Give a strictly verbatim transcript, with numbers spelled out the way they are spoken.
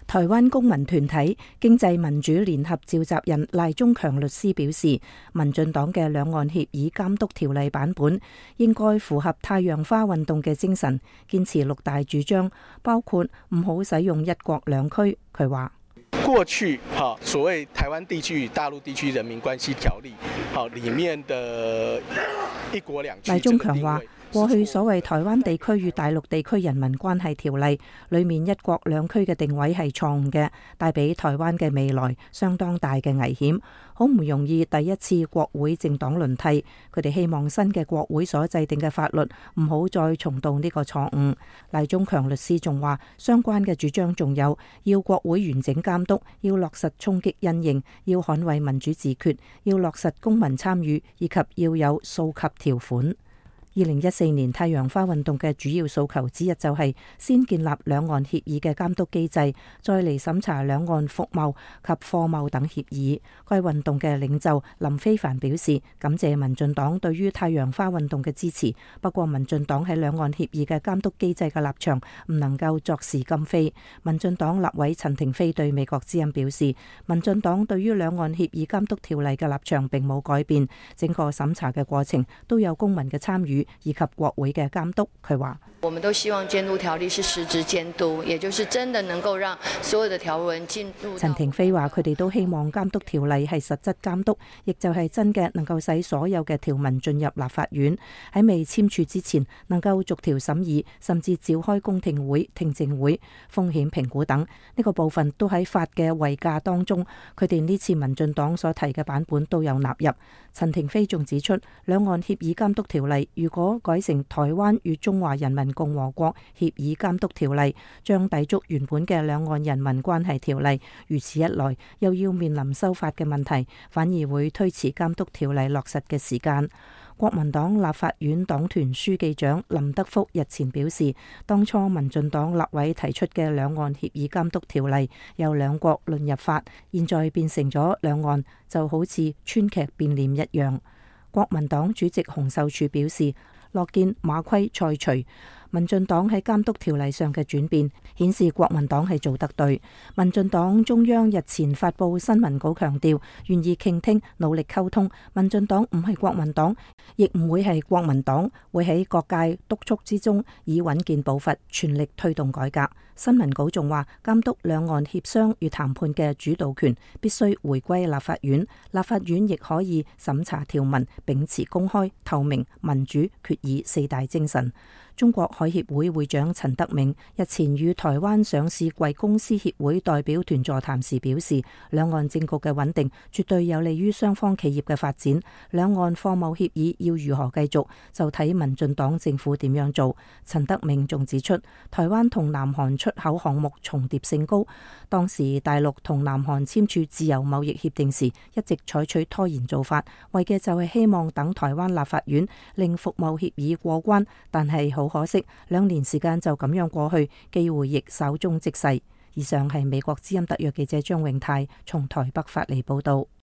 台灣公民團體經濟民主聯合召集人賴中強律師表示，民進黨嘅兩岸協議監督條例版本應該符合太陽花運動嘅精神，堅持六大主張，包括唔好使用一國兩區。佢話： 過去哈所謂台灣地區與大陸地區人民關係條例，好裡面的一國兩區。賴中強話：過去所謂台灣地區與大陸地區人民關係條例裡面一國兩區嘅定位係錯誤嘅，帶俾台灣嘅未來相當大嘅危險。好唔容易第一次國會政黨輪替，佢哋希望新嘅國會所制定嘅法律唔好再重蹈呢個錯誤。賴中強律師仲話，相關嘅主張仲有要國會完整監督，要落實衝擊因應，要捍衛民主自決，要落實公民參與，以及要有訴及條款。二零一四年太陽花運動嘅主要訴求之一就係先建立兩岸協議嘅監督機制，再嚟審查兩岸服貿及貨貿等協議。該運動嘅領袖林飛帆表示，感謝民進黨對於太陽花運動嘅支持，不過民進黨喺兩岸協議嘅監督機制嘅立場唔能夠作事今非。民進黨立委陳亭妃對美國之音表示，民進黨對於兩岸協議監督條例嘅立場並冇改變，整個審查嘅過程都有公民嘅參與以及國會嘅監督。佢話： 我們都希望監督條例是實質監督，也就是真的能夠讓所有的條文進入。 陳亭妃話：佢哋都希望監督條例係實質監督，亦就係真嘅能夠使所有嘅條文進入立法院，喺未簽署之前能夠逐條審議，甚至召開公聽會、聽證會、風險評估等，呢個部分都喺法嘅位架當中。佢哋呢次民進黨所提嘅版本都有納入。陳亭妃仲指出，兩岸協議監督條例如果改成台灣與中華人民共和國協議監督條例，將抵觸原本嘅兩岸人民關係條例。如此一來，又要面臨修法嘅問題，反而會推遲監督條例落實嘅時間。國民黨立法院黨團書記長林德福日前表示，當初民進黨立委提出嘅兩岸協議監督條例由兩國論入法，現在變成咗兩岸就好似川劇變臉一樣。國民黨主席洪秀柱表示，樂見馬虧菜除。民進黨喺監督條例上嘅轉變，顯示國民黨係做得對。民進黨中央日前發布新聞稿強調，願意傾聽、努力溝通。民進黨唔係國民黨，亦唔會係國民黨，會喺各界督促之中，以穩健步伐，全力推動改革。新聞稿仲話，監督兩岸協商與談判嘅主導權必須回歸立法院，立法院亦可以審查條文，秉持公開、透明、民主、決議四大精神。中國海協會會長陳德銘日前與台灣上市櫃公司協會代表團座談時表示，兩岸政局嘅穩定絕對有利於雙方企業嘅發展。兩岸貨貿協議要如何繼續，就睇民進黨政府點樣做。陳德銘仲指出，台灣同南韓出口項目重疊性高，當時大陸同南韓簽署自由貿易協定時，一直採取拖延做法，為嘅就係希望等台灣立法院令服貿協議過關，但係好可惜，兩年時間就咁樣過去，機會亦稍縱即逝。以上係美國之音特約記者張永泰從台北發嚟報道。